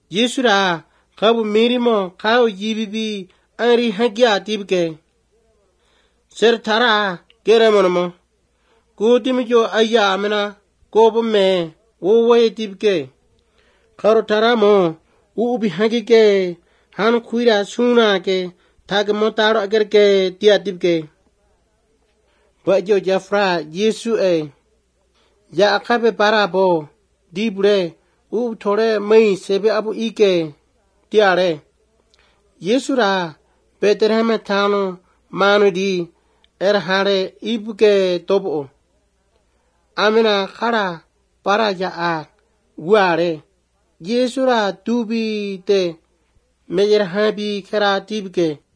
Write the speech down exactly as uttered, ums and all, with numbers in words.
Yesura kabu mirimo kao yibibi anri hagya tibke. Ser tara keremonmo. Kutimijo aya amena kobo me wowe tibke. Karo tara mo ubi hagike han kuira suna ke tag motaro agar ke tia tibke. Bajo jafra Yesu e. Ya akabe para bo dibre ub thore mai sebe abu ike tiare. Yesura Bethlehem thano manu di er hare ibuke tobo. Amina khara para ja a ware. Yesura tubi te mejer habi kera tibke.